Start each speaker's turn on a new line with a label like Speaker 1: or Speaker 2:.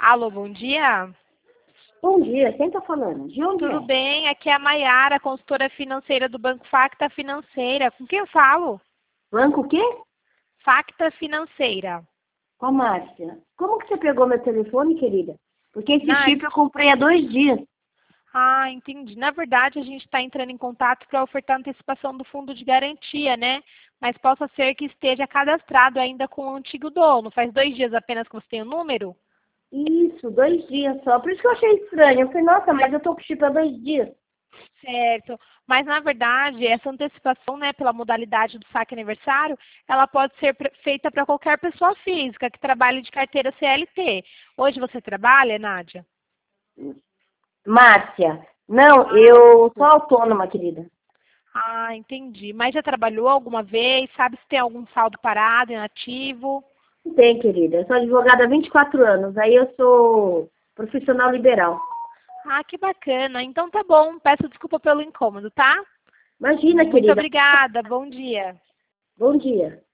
Speaker 1: Alô, bom dia.
Speaker 2: Bom dia, quem está falando? De onde
Speaker 1: Tudo
Speaker 2: é?
Speaker 1: bem? Aqui é a Maiara, consultora financeira do Banco Facta Financeira. Com quem eu falo?
Speaker 2: Banco o quê?
Speaker 1: Facta Financeira.
Speaker 2: Com a Márcia. Como que você pegou meu telefone, querida? Porque esse
Speaker 1: Nath.
Speaker 2: chip eu comprei há 2 dias.
Speaker 1: Ah, entendi. Na verdade, a gente está entrando em contato para ofertar antecipação do fundo de garantia, né? Mas possa ser que esteja cadastrado ainda com o antigo dono. Faz 2 dias apenas que você tem o número?
Speaker 2: Isso, 2 dias só. Por isso que eu achei estranho. Eu falei, nossa, mas eu tô com o chip há 2 dias.
Speaker 1: Certo. Mas, na verdade, essa antecipação, né, pela modalidade do saque aniversário, ela pode ser feita para qualquer pessoa física que trabalhe de carteira CLT. Hoje você trabalha, Nádia?
Speaker 2: Márcia, não,
Speaker 1: Ah,
Speaker 2: eu sou
Speaker 1: desculpa.
Speaker 2: autônoma, querida.
Speaker 1: Ah, entendi. Mas já trabalhou alguma vez? Sabe se tem algum saldo parado, inativo?
Speaker 2: Não tem, querida. Eu sou advogada há 24 anos. Aí eu sou profissional liberal.
Speaker 1: Ah, que bacana. Então tá bom. Peço desculpa pelo incômodo, tá?
Speaker 2: Imagina,
Speaker 1: Muito
Speaker 2: querida.
Speaker 1: obrigada. Bom dia.
Speaker 2: Bom dia.